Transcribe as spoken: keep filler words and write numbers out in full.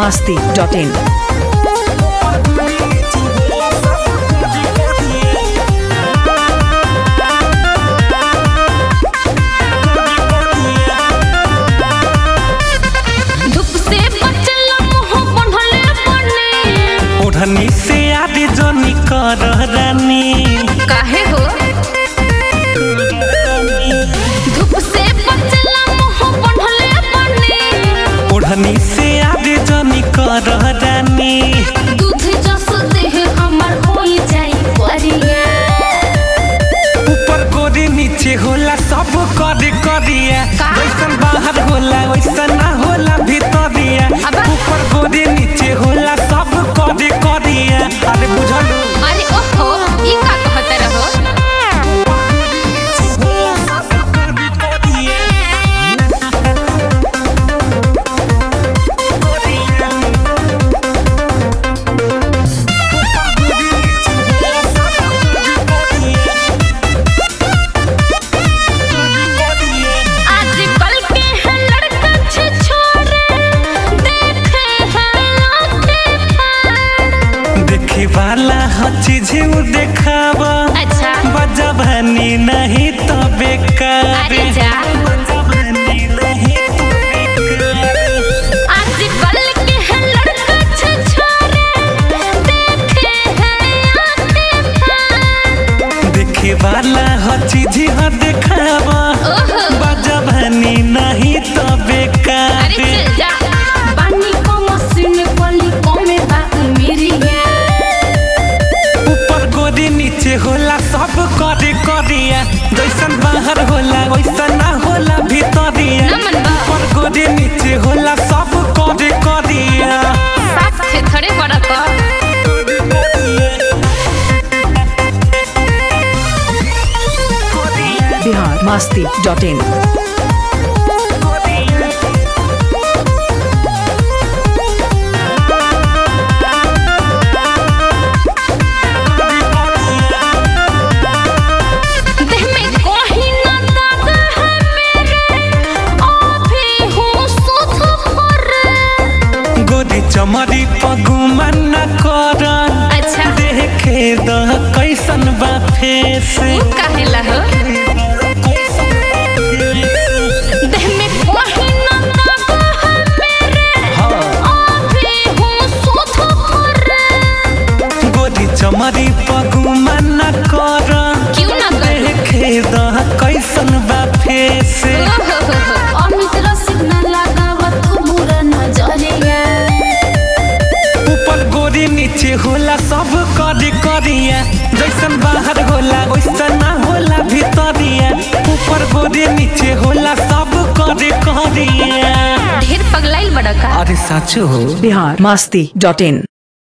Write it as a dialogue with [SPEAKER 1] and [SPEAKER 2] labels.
[SPEAKER 1] masti dot in.
[SPEAKER 2] ओढ़नी से आदि जोनी कर रानी
[SPEAKER 3] काहे हो धूप से बचला मुंह बनले बनी
[SPEAKER 2] ओढ़नी से आदि जोनी कर रानी
[SPEAKER 3] दूध जस देह हमर होई जाई परिया
[SPEAKER 2] ऊपर गोरी नीचे होला सब करी करिया वैसन बाहर होला वैसन ना होला भीतरिया ऊपर गोरी नीचे होला सब करी करिया अरे बुझलू
[SPEAKER 3] अरे ओहो ई का कहत रहो
[SPEAKER 2] वाला हर चीज देखावा
[SPEAKER 3] अच्छा
[SPEAKER 2] बजबनी नहीं तो बेकार
[SPEAKER 3] अरे जा
[SPEAKER 2] बजबनी नहीं तो बेकार
[SPEAKER 3] आजकल के है लड़का छछोरे देखे हैं आते पार
[SPEAKER 2] देखे वाला हर चीज देखावा बजबनी नहीं तो बेकार
[SPEAKER 3] अरे चल जा पानी को मशीन पली को में बा मेरी
[SPEAKER 2] नीचे होला सब करे करिया जैसन बाहर होला वैसन ना होला भीतरिया ऊपर गोरे नीचे होला सब करे करिया
[SPEAKER 3] साथ से थोड़े बड़ा का
[SPEAKER 1] Bihar masti dot in.
[SPEAKER 2] चमरी पगुमन न कर
[SPEAKER 3] अच्छा
[SPEAKER 2] देखे द कैसन बा फेस
[SPEAKER 3] काहेला हो देह में कोही न दाग है मेरे अभी हूँ सोथ पर
[SPEAKER 2] गोरी चमरी पगुमन न कर
[SPEAKER 3] क्यों ना
[SPEAKER 2] देखे द कैसन बा फेस
[SPEAKER 3] अमित रसिक न लगावा तू बुरा नजरिया
[SPEAKER 2] नीचे होला सब करी करिया जैसन बाहर होला वैसन ना होला भीतरिया ऊपर गोरे नीचे होला सब करी करिया
[SPEAKER 3] ढेर पगलाइल बड़ा का
[SPEAKER 2] अरे साचो हो
[SPEAKER 1] Bihar masti dot in.